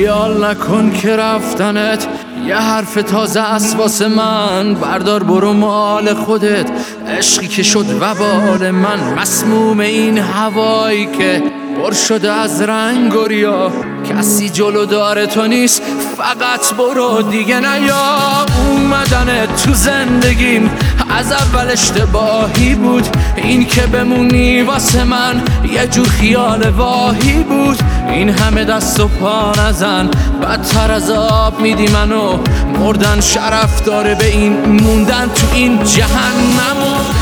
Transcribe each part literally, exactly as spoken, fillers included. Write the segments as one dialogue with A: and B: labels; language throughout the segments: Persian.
A: خیال نکن که رفتنت یه حرف تازه است واسه من. بردار برو مال خودت، عشقی که شد وبال من. مسموم این هوایی که پر شده از رنگ و ریا، کسی جلو داره تو نیست، فقط برو دیگه نیا. اومدن تو زندگیم از اول اشتباهی بود، این که بمونی واسه من یه جور خیال واهی بود. این همه دست و پا نزن، بدتر از آب میدی منو. مردن شرف داره به این موندن تو این جهنم.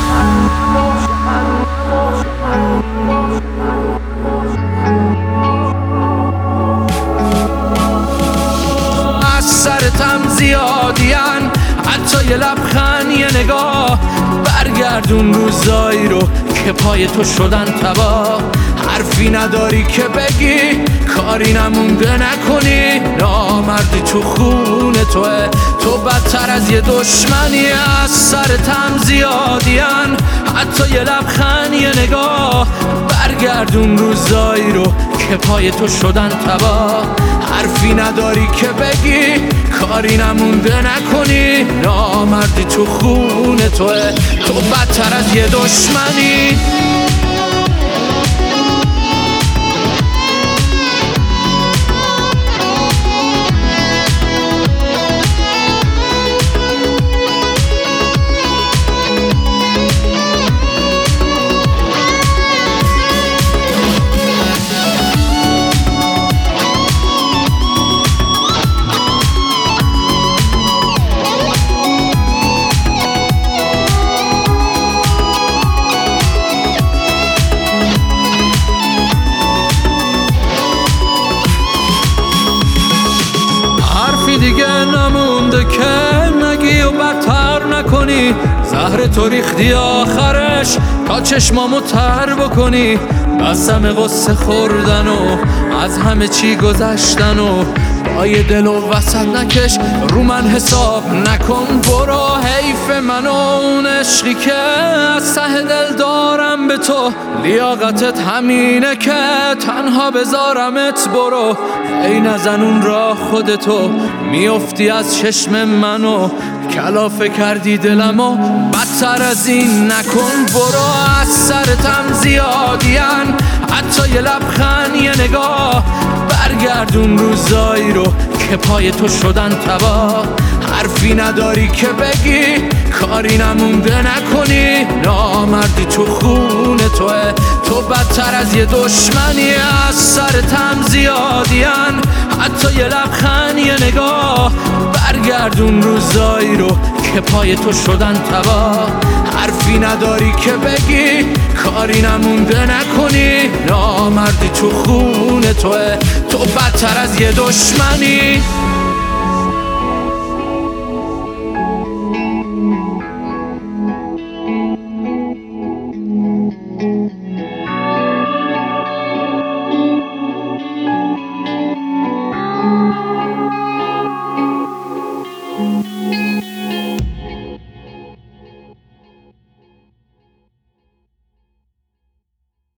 A: از سرتم زیادین، حتی یه لبخند یه نگاه. برگردون روزایی رو که پای تو شدن تباه. حرفی نداری که بگی، کاری نمونده نکنی. نامردی تو خون توه، تو بدتر از یه دشمنی. از سرتم زیادین، حتی یه لبخند یه نگاه. برگردون روزایی رو که پای تو شدن تباه. حرفی نداری که بگی، کاری نمونده نکنی. نامردی تو خون توه، تو بدتر از یه دشمنی. دیگه نمونده که نگی و بدتر نکنی. زهر تو ریختی آخرش تا چشمامو تر بکنی. قسم قصه خوردن و از همه چی گذشتن و با یه دل و وسط نکش، رو من حساب نکن. برو حیف من و اون عشقی که از ته دل دارم به تو. لیاقتت همینه که تنها بذارمت. برو ای نزن اون راه خودتو، میافتی از چشم منو. کلافه کردی دلمو، بدتر از این نکن. برو از سرتم زیادین، حتی یه لبخند یه نگاه. برگردون روزایی رو که پای تو شدن تباه. حرفی نداری که بگی، کاری نمونده نکنی. نامردی تو خون توه، تو بدتر از یه دشمنی. از سرتم زیادین، حتی یه لبخند یه نگاه. برگردون روزایی رو که پای تو شدن تباه. حرفی نداری که بگی، کاری نمونده نکنی. نامردی تو خون توه، تو بدتر از یه دشمنی.